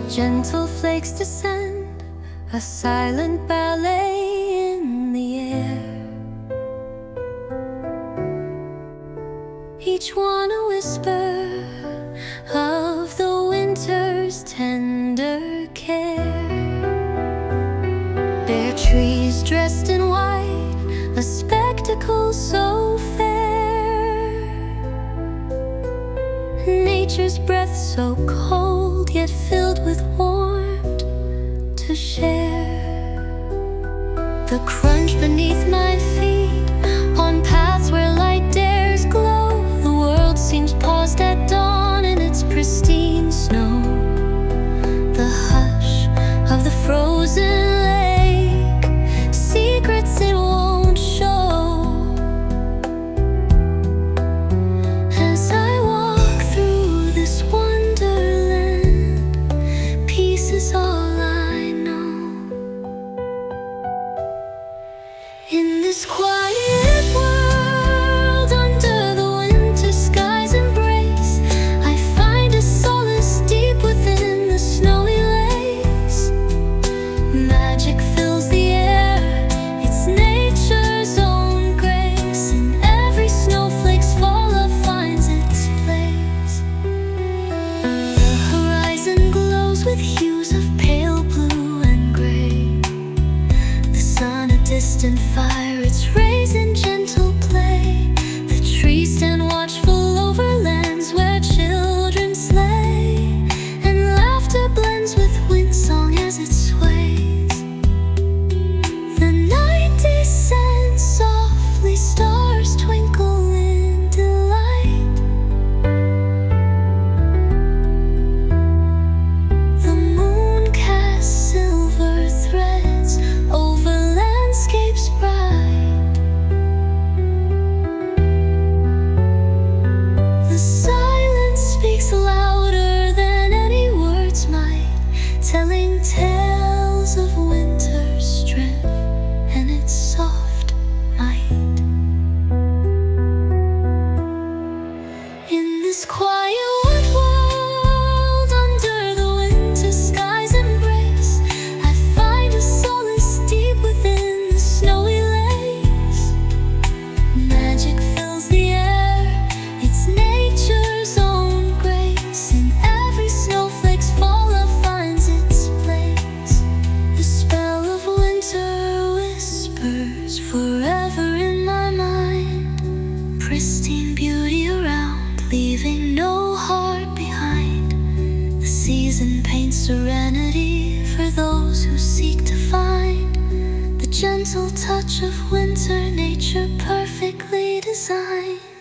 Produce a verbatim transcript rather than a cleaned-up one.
Gentle flakes descend, a silent ballet in the air. Each one a whisper of the winter's tender care. Bare trees dressed in white, a spectacle so fair. Nature's breath so cold, yet filled with warmth to share. The crunch beneath my feet, on paths where light dares glow. The world seems paused at dawn in its pristine snow. The hush of the frozen lake, secrets it won't show. As I walk through this wonderland, peace is all I know. In this quiet world, under the winter sky's embrace, I find a solace deep within the snowy lace. Magic fills the air, it's nature's own grace. In every snowflake's fall love finds its place. The horizon glows with hues of pale blue and gray. The sun a distant fire, its rays in gentle play. The trees stand watchful over lands where children slay, and laughter blends with wind song as it sways. The night descends softly, stars twinkle in delight. The moon casts silver threads over landscapes bright. The silence speaks louder than any words might, telling tales of winter's strength and its soft might. In this quiet wood world, under the winter sky's embrace, I find a solace deep within the snowy lace. Magic fills the air, it's nature's own grace. In every snowflake's fall love finds its place. The spell of winter whispers forever in my mind. Pristine beauty around, leaving no heart behind. The season paints serenity for those who seek to find the gentle touch of winter, nature perfectly designed.